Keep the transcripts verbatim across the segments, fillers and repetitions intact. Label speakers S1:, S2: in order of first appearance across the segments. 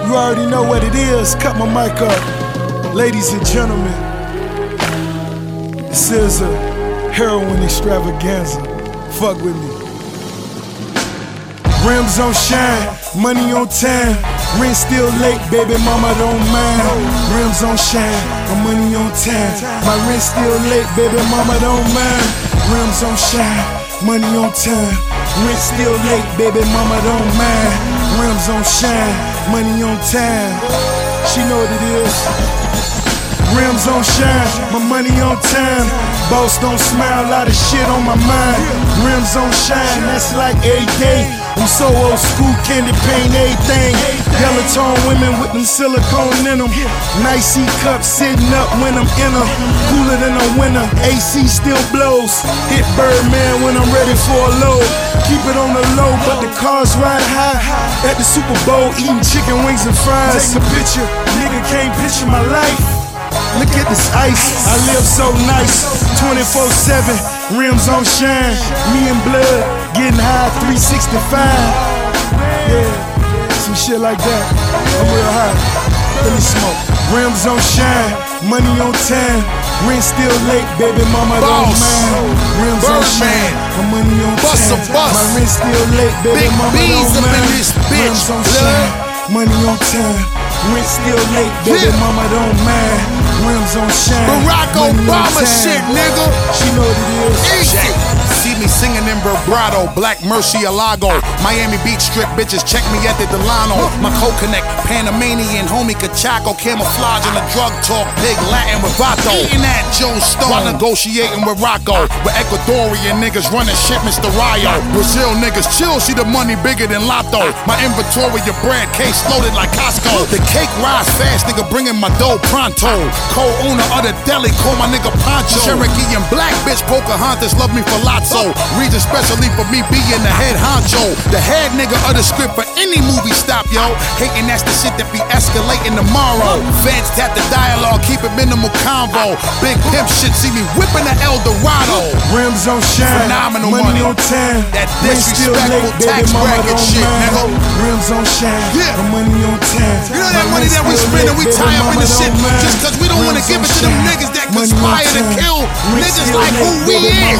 S1: You already know what it is. Cut my mic up. Ladies and gentlemen, this is a heroin extravaganza. Fuck with me. Rims on shine, money on time. Rent still late, baby mama don't mind. Rims on shine, my money on time. My rent still late, baby mama don't mind. Rims on shine, money on time. Rent still late, baby mama don't mind. Rims on shine, money on time. She know what it is. Rims on shine, my money on time. Boss don't smile, lot of shit on my mind. Rims on shine, that's like every day. I'm so old school, candy paint everything. Yellow tone women with them silicone in them. Nice C cups sitting up when I'm in them. Cooler than a winter, A C still blows. Hit Birdman when I'm ready for a load. Keep it on the low, but the cars ride high. At the Super Bowl, eating chicken wings and fries. Take a picture, nigga can't picture my life. Look at this ice, I live so nice. twenty-four seven, rims on shine. Me and Blood, getting high, three sixty-five. Yeah, some shit like that. I'm real high. Let me smoke. Rims on shine, money on time. Rent still late, baby mama don't mind. Rims on shine, my money on time. My rent still late, baby mama don't mind. Rims on shine, money on time. Rent still late, baby mama don't mind. Rims on shine.
S2: Barack Obama shit, nigga.
S1: She know what it is.
S2: Easy. See me singing in vibrato, Black Murcielago. Miami Beach strip bitches, check me at the Delano. My co-connect, Panamanian, homie Cachaco. Camouflage in the drug talk, big Latin with Vato. Eating at Joe Stone, while negotiating with Rocco. With Ecuadorian niggas running shipments to Rio. Brazil niggas chill, see the money bigger than Lotto. My inventory of bread, case loaded like Costco. The cake rise fast, nigga bringing my dough pronto. Co-owner of the deli, call my nigga Pancho. Cherokee and black bitch, Pocahontas love me for Lotso. Reason specially for me being the head honcho. The head nigga of the script for any movie stop, yo. Hating that's the shit that be escalating tomorrow. Feds tap the dialogue, keep it minimal convo. Big pimp shit, see me whipping the El Dorado.
S1: Rims on shine,
S2: phenomenal
S1: money,
S2: money
S1: on time.
S2: That disrespectful tax bracket shit, nigga.
S1: Rims on shine,
S2: yeah.
S1: My money on time.
S2: You know that my money that we spend and we tie up in the shit just cause we don't wanna give it to them niggas that conspire to kill niggas like who we is.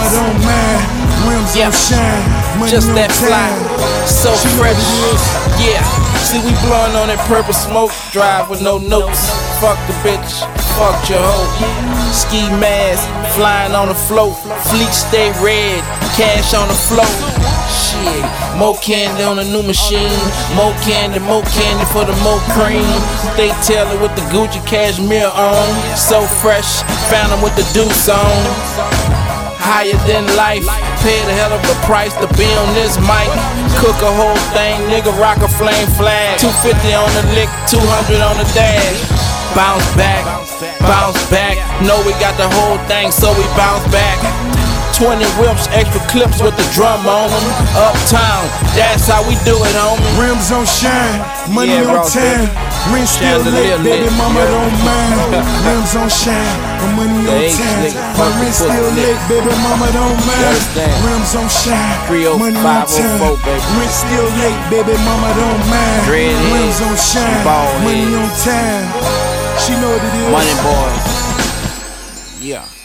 S3: Yeah, just that fly, so fresh. Yeah, see we blowing on that purple smoke, drive with no notes. Fuck the bitch, fuck your hoe. Ski mask, flying on the float. Fleet stay red, cash on the float. Shit, more candy on a new machine. More candy, more candy for the more cream. They tell it with the Gucci cashmere on. So fresh, found them with the deuce on. Higher than life, paid a hell of a price to be on this mic. Cook a whole thing, nigga rock a flame flag. two fifty on the lick, two hundred on the dash. Bounce back, bounce back. Know we got the whole thing, so we bounce back. twenty whips, extra clips with the drum on them. Uptown, that's how we do it, homie.
S1: Rims on shine, money
S3: yeah,
S1: on time. Rent still late, baby mama don't mind. Rims on shine, my money on time. My rent still late, baby mama don't mind. Rims on shine, money on time. Rent still late, baby mama don't mind. Rims on shine, money on time. She know what it is.
S3: Money boys. Yeah.